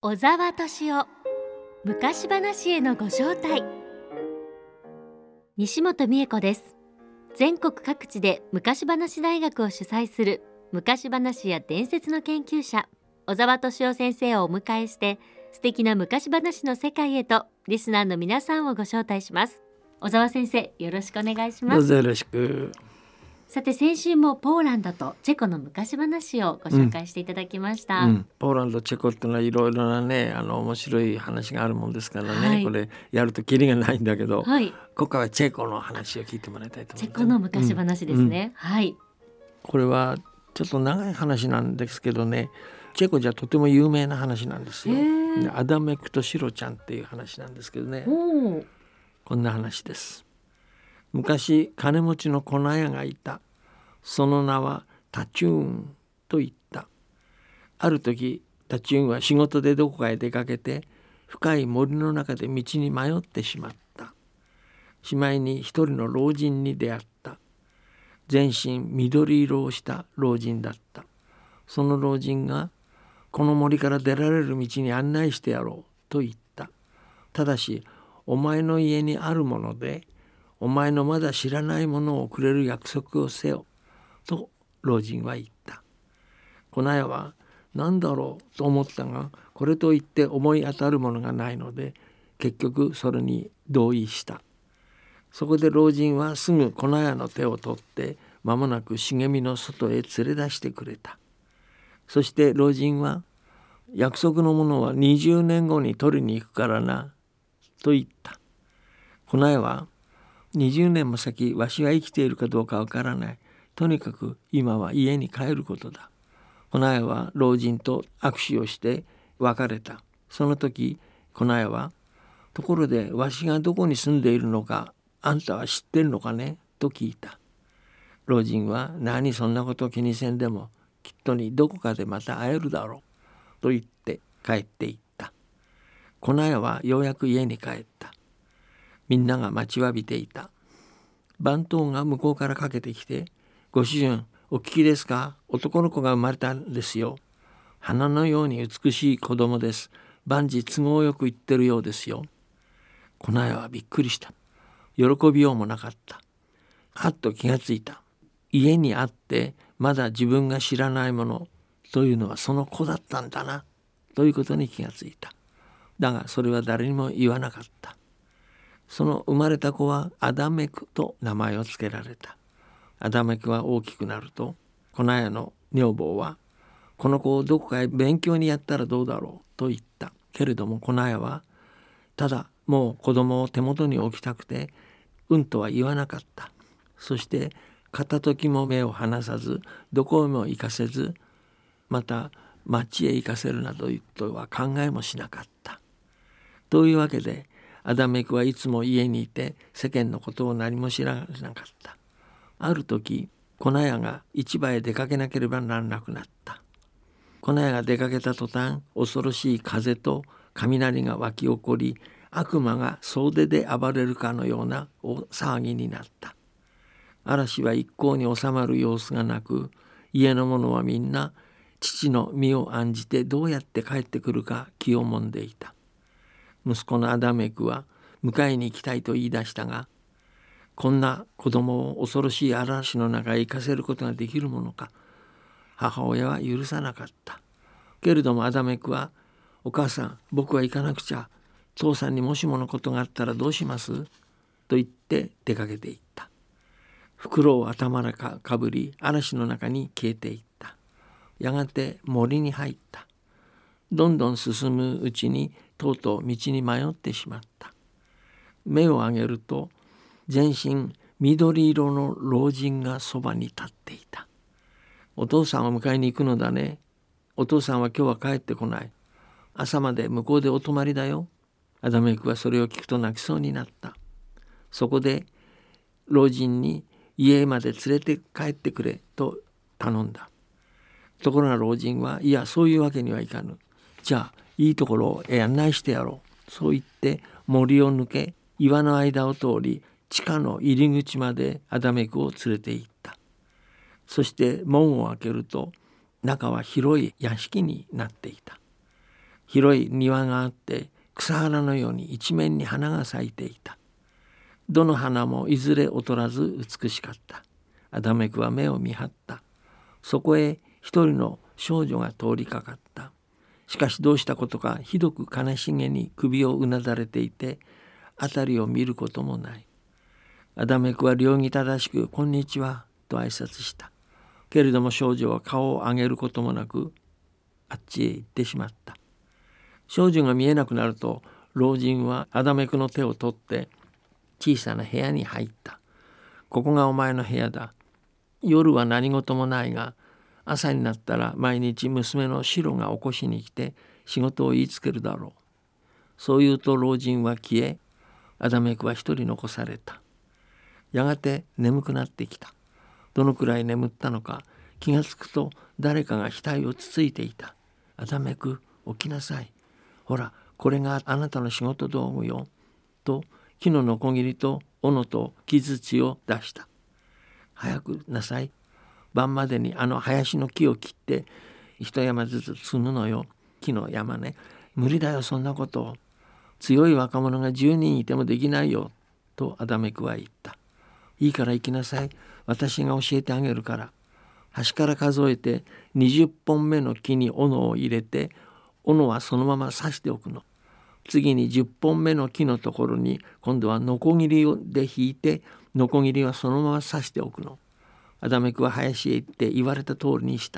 小沢敏夫昔話へのご招待。西本美恵子です。全国各地で昔話大学を主催する昔話や伝説の研究者小沢敏夫先生をお迎えして、素敵な昔話の世界へとリスナーの皆さんをご招待します。小沢先生、よろしくお願いします。 どうぞよろしく。 さて、先週もポーランドとチェコの昔話をご紹介していただきました。 ポーランド、チェコってのはいろいろなね、面白い話があるもんですからね、 はい、 これやるとキリがないんだけど、 はい、 今回はチェコの話を聞いてもらいたいと思います。 チェコの昔話ですね。はい。 これはちょっと長い話なんですけどね、チェコじゃとても有名な話なんですよ。アダメクとシロちゃんっていう話なんですけどね、こんな話です。昔金持ちの粉屋がいた。その名はタチューンと言った。ある時タチューンは仕事でどこかへ出かけて、深い森の中で道に迷ってしまった。しまいに一人の老人に出会った。全身緑色をした老人だった。その老人が、この森から出られる道に案内してやろうと言った。ただしお前の家にあるもので、お前のまだ知らないものをくれる約束をせよと老人は言った。粉屋は何だろうと思ったが、これと言って思い当たるものがないので、結局それに同意した。そこで老人はすぐ粉屋の手を取って、間もなく茂みの外へ連れ出してくれた。そして老人は、約束のものは20年後に取りに行くからなと言った。粉屋は、20年も先わしが生きているかどうかわからない。とにかく今は家に帰ることだ。粉屋は老人と握手をして別れた。その時粉屋は、ところでわしがどこに住んでいるのかあんたは知ってるのかねと聞いた。老人は、何そんなこと気にせんでも、きっとにどこかでまた会えるだろうと言って帰っていった。粉屋はようやく家に帰った。みんなが待ちわびていた。番頭が向こうからかけてきて、ご主人お聞きですか？男の子が生まれたんですよ。花のように美しい子供です。万事都合よく言ってるようですよ。粉屋はびっくりした。喜びようもなかった。はっと気がついた。家にあってまだ自分が知らないものというのはその子だったんだなということに気がついた。だがそれは誰にも言わなかった。その生まれた子はアダメクと名前を付けられた。アダメクは大きくなると、粉屋の女房は、この子をどこかへ勉強にやったらどうだろうと言った。けれども粉屋は、ただもう子供を手元に置きたくてうんとは言わなかった。そして片時も目を離さず、どこへも行かせず、また町へ行かせるなどとは考えもしなかった。というわけでアダメクはいつも家にいて世間のことを何も知らなかった。ある時粉屋が市場へ出かけなければならなくなった。粉屋が出かけた途端、恐ろしい風と雷が湧き起こり、悪魔が総出で暴れるかのような大騒ぎになった。嵐は一向に収まる様子がなく、家の者はみんな父の身を案じてどうやって帰ってくるか気をもんでいた。息子のアダメクは迎えに行きたいと言い出したが、こんな子供を恐ろしい嵐の中へ行かせることができるものか、母親は許さなかった。けれどもアダメクは、お母さん僕は行かなくちゃ、父さんにもしものことがあったらどうします？と言って出かけていった。袋を頭からかぶり嵐の中に消えていった。やがて森に入った。どんどん進むうちにとうとう道に迷ってしまった。目を上げると全身緑色の老人がそばに立っていた。お父さんを迎えに行くのだね。お父さんは今日は帰ってこない。朝まで向こうでお泊まりだよ。アダメクはそれを聞くと泣きそうになった。そこで老人に家まで連れて帰ってくれと頼んだ。ところが老人は、いやそういうわけにはいかぬ。じゃあいいところへ案内してやろう。そう言って森を抜け、岩の間を通り地下の入り口までアダメクを連れて行った。そして門を開けると中は広い屋敷になっていた。 広い庭があって草原のように一面に花が咲いていた。どの花もいずれ劣らず美しかった。アダメクは目を見張った。そこへ一人の少女が通りかかった。しかしどうしたことかひどく悲しげに首をうなだれていて、辺りを見ることもない。アダメクは礼儀正しくこんにちはと挨拶した。けれども少女は顔を上げることもなくあっちへ行ってしまった。少女が見えなくなると、老人はアダメクの手を取って小さな部屋に入った。ここがお前の部屋だ。夜は何事もないが、朝になったら毎日娘のシロが起こしに来て仕事を言いつけるだろう。そう言うと老人は消え、アダメクは一人残された。やがて眠くなってきた。どのくらい眠ったのか気がつくと誰かが額をつついていた。アダメク、起きなさい。ほら、これがあなたの仕事道具よ。と木のノコギリと斧と木槌を出した。早くなさい。晩までにあの林の木を切って一山ずつ積むのよ。木の山ね。無理だよそんなこと。強い若者が10人いてもできないよ。とアダメクは言った。いいから行きなさい。私が教えてあげるから。端から数えて20本目の木に斧を入れて、斧はそのまま刺しておくの。次に10本目の木のところに今度はノコギリで引いて、ノコギリはそのまま刺しておくの。アダメクは林へ行って言われた通りにした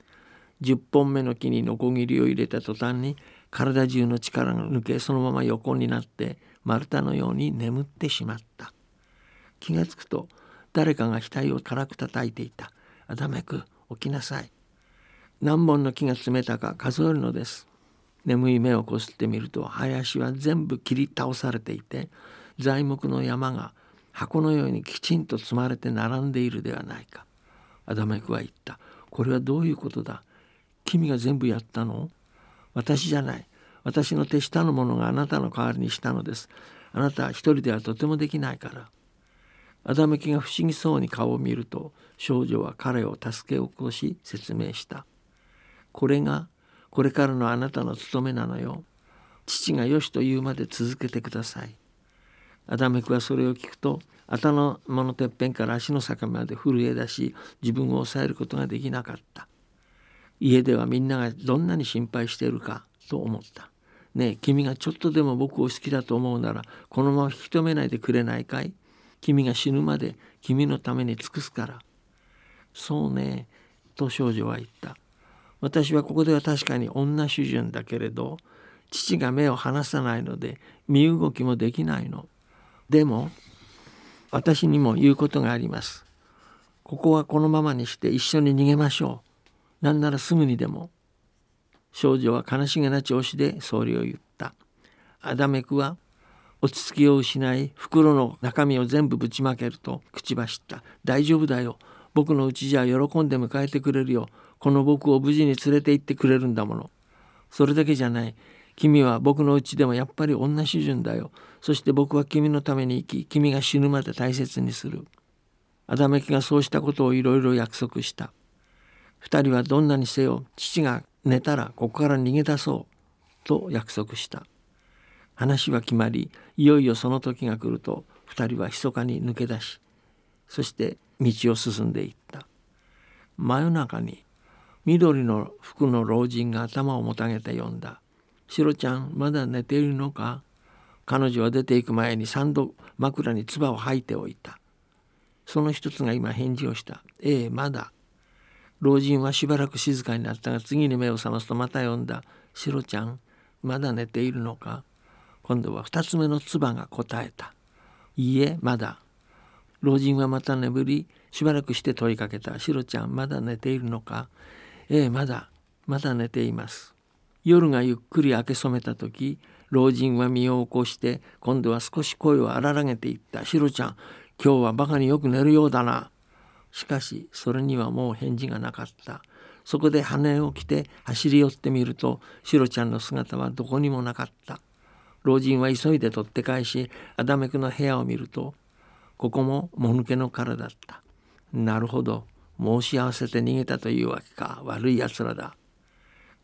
。10本目の木にノコギリを入れた途端に体中の力が抜け、そのまま横になって丸太のように眠ってしまった。気がつくと誰かが額を辛く叩いていた。アダメク、起きなさい。何本の木が積めたか数えるのです。眠い目をこすってみると林は全部切り倒されていて、材木の山が箱のようにきちんと積まれて並んでいるではないか。アダメクは言った。これはどういうことだ。君が全部やったの？私じゃない。私の手下の者があなたの代わりにしたのです。あなたは一人ではとてもできないから。アダメクが不思議そうに顔を見ると、少女は彼を助け起こし説明した。これがこれからのあなたの務めなのよ。父がよしと言うまで続けてください。アダメクはそれを聞くと頭のてっぺんから足の坂まで震え出し、自分を抑えることができなかった。家ではみんながどんなに心配しているかと思った。ねえ、君がちょっとでも僕を好きだと思うならこのまま引き止めないでくれないかい。君が死ぬまで君のために尽くすから。そうね、と少女は言った。私はここでは確かに女主人だけれど、父が目を離さないので身動きもできないの。でも私にも言うことがあります。ここはこのままにして一緒に逃げましょう。なんならすぐにでも。少女は悲しげな調子でそれを言った。アダメクは落ち着きを失い、袋の中身を全部ぶちまけると口走った。大丈夫だよ。僕の家じゃ喜んで迎えてくれるよ。この僕を無事に連れて行ってくれるんだもの。それだけじゃない。君は僕の家でもやっぱり女主人だよ。そして僕は君のために生き、君が死ぬまで大切にする。アダメキがそうしたことをいろいろ約束した。二人はどんなにせよ父が寝たらここから逃げ出そうと約束した。話は決まり、いよいよその時が来ると二人は密かに抜け出し、そして道を進んでいった。真夜中に緑の服の老人が頭をもたげて呼んだ。シロちゃん、まだ寝ているのか？彼女は出ていく前に3度枕に唾を吐いておいた。その一つが今返事をした。ええ、まだ。老人はしばらく静かになったが、次に目を覚ますとまた呼んだ。シロちゃん、まだ寝ているのか？今度は2つ目の唾が答えた。いいえ、まだ。老人はまた眠り、しばらくして問いかけた。シロちゃん、まだ寝ているのか？ええ、まだ寝ています。夜がゆっくり明け染めた時、老人は身を起こして今度は少し声を荒らげていった。シロちゃん、今日はバカによく寝るようだな。しかしそれにはもう返事がなかった。そこで羽を着て走り寄ってみると、シロちゃんの姿はどこにもなかった。老人は急いで取って返し、アダメクの部屋を見ると、ここももぬけの殻だった。なるほど、申し合わせて逃げたというわけか。悪いやつらだ。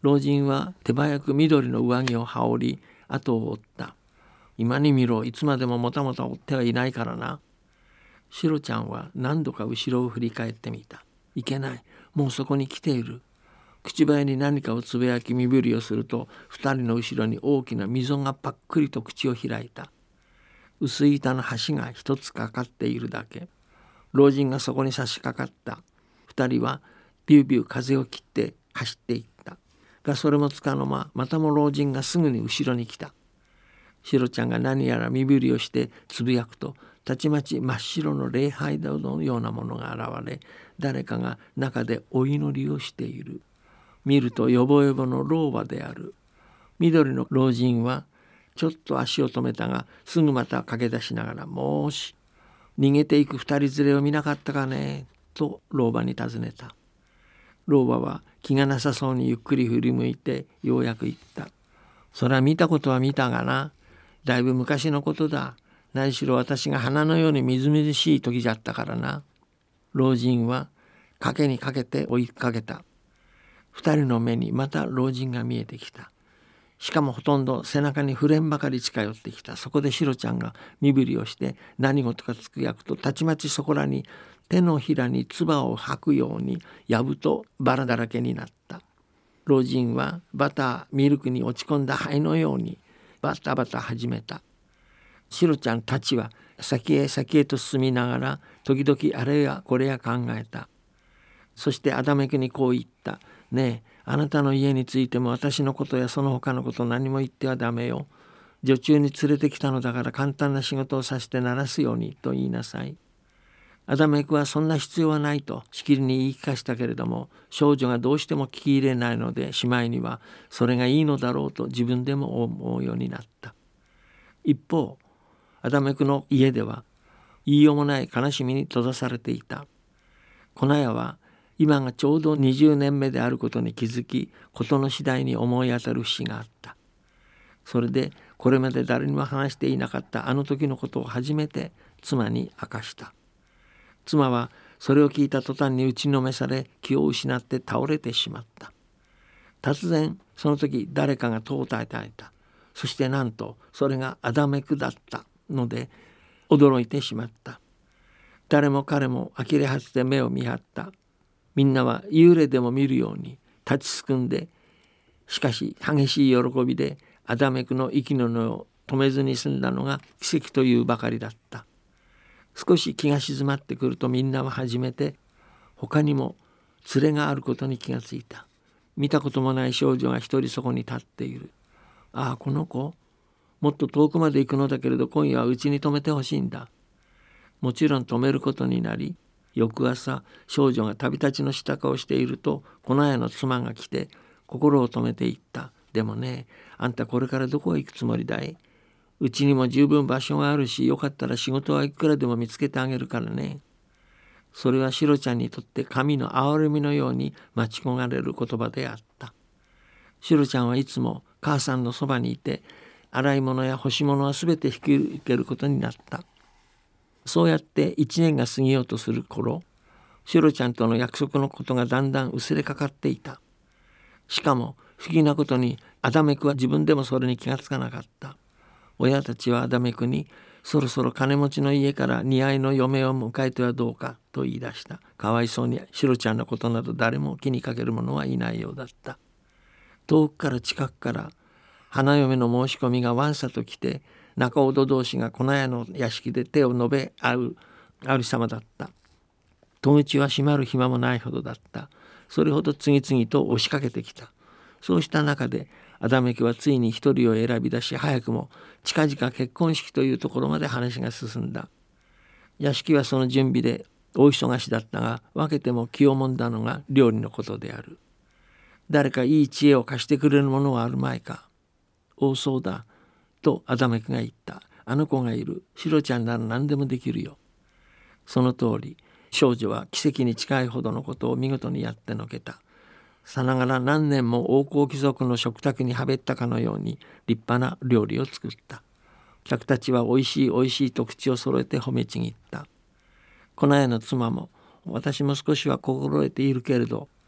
老人は手早く緑の上着を羽織り後を追った。今に見ろ、いつまでももたもた追ってはいないからな。シロちゃんは何度か後ろを振り返ってみた。いけない、もうそこに来ている。口早に何かをつぶやき身振りをすると、二人の後ろに大きな溝がパックリと口を開いた。薄い板の端が一つかかっているだけ。老人がそこに差し掛かった。二人はビュービュー風を切って走っていった。がそれもつかの間、またも老人がすぐに後ろに来た。シロちゃんが何やら身振りをしてつぶやくと、たちまち真っ白の礼拝堂のようなものが現れ、誰かが中でお祈りをしている。見るとよぼよぼの老婆である。緑の老人はちょっと足を止めたが、すぐまた駆け出しながら、もし逃げていく二人連れを見なかったかね、と老婆に尋ねた。老婆は気がなさそうにゆっくり振り向いてようやく言った。そりゃ見たことは見たがな、だいぶ昔のことだ。何しろ私が花のようにみずみずしい時じゃったからな。老人は賭けにかけて追いかけた。二人の目にまた老人が見えてきた。しかもほとんど背中に触れんばかり近寄ってきた。そこでシロちゃんが身振りをして何事かつくやくと、たちまちそこらに手のひらに唾を吐くようにやぶとバラだらけになった。老人はバターミルクに落ち込んだ灰のようにバタバタ始めた。シロちゃんたちは先へ先へと進みながら、時々あれやこれや考えた。そしてアダメクにこう言った。ねえ、あなたの家についても私のことやその他のこと何も言ってはダメよ。女中に連れてきたのだから簡単な仕事をさせて鳴らすようにと言いなさい。アダメクはそんな必要はないとしきりに言い聞かしたけれども、少女がどうしても聞き入れないので、しまいにはそれがいいのだろうと自分でも思うようになった。一方、アダメクの家では言いようもない悲しみに閉ざされていた。この夜は今がちょうど20年目であることに気づき、事の次第に思い当たる節があった。それでこれまで誰にも話していなかったあの時のことを初めて妻に明かした。妻はそれを聞いた途端に打ちのめされ、気を失って倒れてしまった。突然その時誰かが戸を叩いた。そしてなんとそれがアダメクだったので驚いてしまった。誰も彼も呆れ果てて目を見張った。みんなは幽霊でも見るように立ちすくんで、しかし激しい喜びでアダメクの息の根を止めずに済んだのが奇跡というばかりだった。少し気が静まってくると、みんなは初めて他にも連れがあることに気がついた。見たこともない少女が一人そこに立っている。ああ、この子、もっと遠くまで行くのだけれど今夜はうちに泊めてほしいんだ。もちろん泊めることになり、翌朝少女が旅立ちの支度をしていると、この家の妻が来て心を止めていった。でもね、あんたこれからどこへ行くつもりだい？うちにも十分場所があるし、よかったら仕事はいくらでも見つけてあげるからね。それはシロちゃんにとって神の憐れみのように待ち焦がれる言葉であった。シロちゃんはいつも母さんのそばにいて、洗い物や干し物はすべて引き受けることになった。そうやって1年が過ぎようとする頃、シロちゃんとの約束のことがだんだん薄れかかっていた。しかも不思議なことにアダメクは自分でもそれに気がつかなかった。親たちはアダメクに、そろそろ金持ちの家から似合いの嫁を迎えてはどうかと言い出した。かわいそうにシロちゃんのことなど誰も気にかける者はいないようだった。遠くから近くから花嫁の申し込みがわんさと来て、仲人同士がこの家の屋敷で手を述べ合うありさまだった。戸口は閉まる暇もないほどだった。それほど次々と押しかけてきた。そうした中でアダメ家はついに一人を選び出し、早くも近々結婚式というところまで話が進んだ。屋敷はその準備で大忙しだったが、分けても気をもんだのが料理のことである。誰かいい知恵を貸してくれるものはあるまいか。おう、そうだとアダメクが言った。あの子がいる。シロちゃんなら何でもできるよ。その通り、少女は奇跡に近いほどのことを見事にやってのけた。さながら何年も王侯貴族の食卓にはべったかのように立派な料理を作った。客たちはおいしいおいしいと口を揃えて褒めちぎった。この家の妻も、私も少しは心得ているけれど、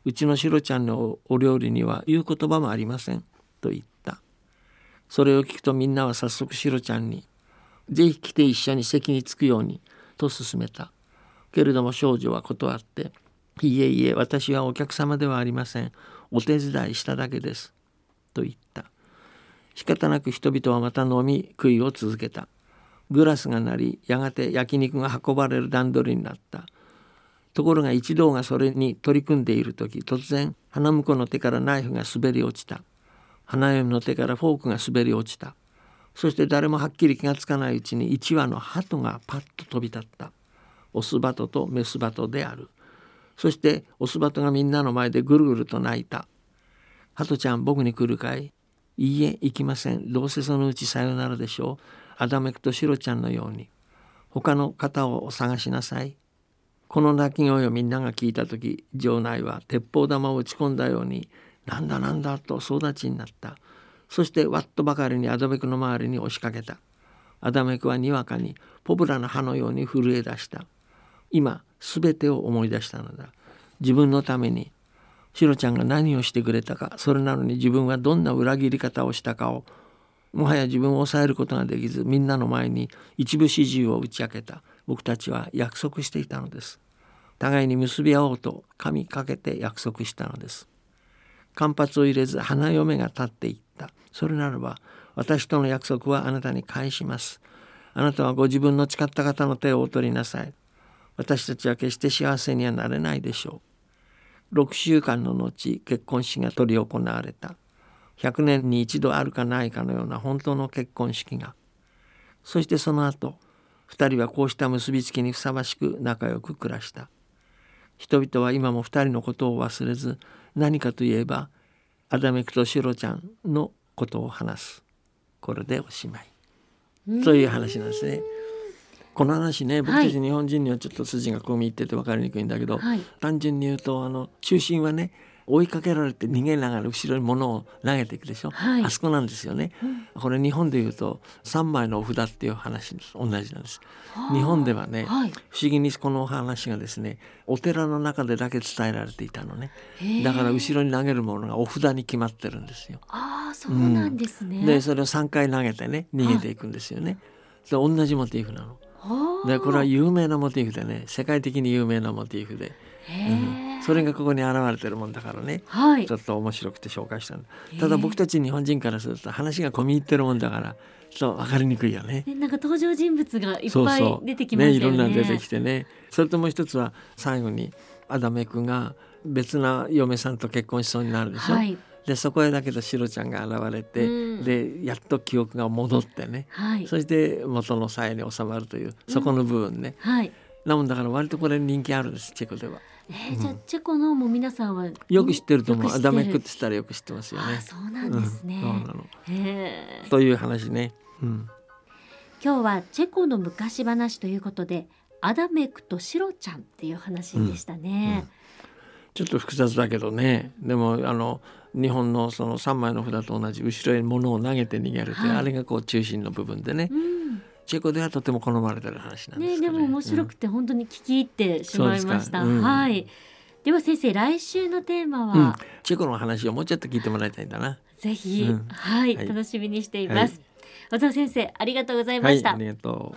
うちのシロちゃんのお料理には言う言葉もありませんと言った。それを聞くとみんなは早速シロちゃんにぜひ来て一緒に席に着くようにと勧めた。けれども少女は断って、いえいえ、私はお客様ではありません、お手伝いしただけですと言った。仕方なく人々はまた飲み食いを続けた。グラスが鳴り、やがて焼肉が運ばれる段取りになった。ところが一同がそれに取り組んでいる時、突然花婿の手からナイフが滑り落ちた。花嫁の手からフォークが滑り落ちた。そして誰もはっきり気がつかないうちに一羽の鳩がパッと飛び立った。オス鳩とメス鳩である。そしてオス鳩がみんなの前でぐるぐると鳴いた。鳩ちゃん、僕に来るかい？いいえ、行きません。どうせそのうちさよならでしょう。アダメクとシロちゃんのように。他の方を探しなさい。この鳴き声をみんなが聞いたとき、城内は鉄砲玉を打ち込んだように、なんだなんだと総立ちになった。そしてわっとばかりにアダメクの周りに押しかけた。アダメクはにわかにポプラの葉のように震え出した。今すべてを思い出したのだ。自分のためにシロちゃんが何をしてくれたか、それなのに自分はどんな裏切り方をしたかを、もはや自分を抑えることができず、みんなの前に一部始終を打ち明けた。僕たちは約束していたのです。互いに結び合おうと神かけて約束したのです。間髪を入れず花嫁が立っていった。それならば私との約束はあなたに返します。あなたはご自分の誓った方の手をお取りなさい。私たちは決して幸せにはなれないでしょう。6週間の後、結婚式が執り行われた。100年に一度あるかないかのような本当の結婚式が。そしてその後、2人はこうした結びつきにふさわしく仲良く暮らした。人々は今も2人のことを忘れず、何かといえばアダメクとシロちゃんのことを話す。これでおしまいという話なんですね。この話ね、僕たち日本人にはちょっと筋が込み入ってて分かりにくいんだけど、単純に言うと中心はね、追いかけられて逃げながら後ろに物を投げていくでしょ、あそこなんですよね、これ日本で言うと3枚のお札っていう話です。同じなんです。日本ではね、不思議にこの話がですね、お寺の中でだけ伝えられていたのね。だから後ろに投げるものがお札に決まってるんですよ。 そうなんですね。 でそれを3回投げてね、逃げていくんですよね。で同じモチーフなので、これは有名なモチーフでね、世界的に有名なモチーフで、それがここに現れてるもんだからね、ちょっと面白くて紹介したんだ。ただ僕たち日本人からすると話が込み入ってるもんだからちょっと分かりにくいよね。 なんか登場人物がいっぱい出てきますよね。 いろんな出てきてね。それともう一つは最後にアダメ君が別な嫁さんと結婚しそうになるでしょ、でそこへだけどシロちゃんが現れて、でやっと記憶が戻ってね、そして元の鞘に収まるというそこの部分ね、なもんだから割とこれ人気あるんです、チェコでは。 じゃあチェコのもう皆さんはよく知ってると思う。アダメクって言ったらよく知ってますよね。 そうなんですね、 そうなのという話ね、 今日はチェコの昔話ということでアダメクとシロちゃんっていう話でしたね、 ちょっと複雑だけどね。でも日本のその3枚の札と同じ後ろに物を投げて逃げるという、あれがこう中心の部分でね、チェコではとても好まれてる話なんですけどね。 でも面白くて本当に聞き入ってしまいました。では先生、来週のテーマは、 チェコの話をもうちょっと聞いてもらいたいんだな。 ぜひ、楽しみにしています。小沢先生、ありがとうございました。 ありがと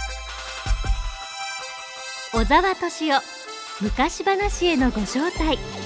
う。小沢敏夫、昔話へのご招待。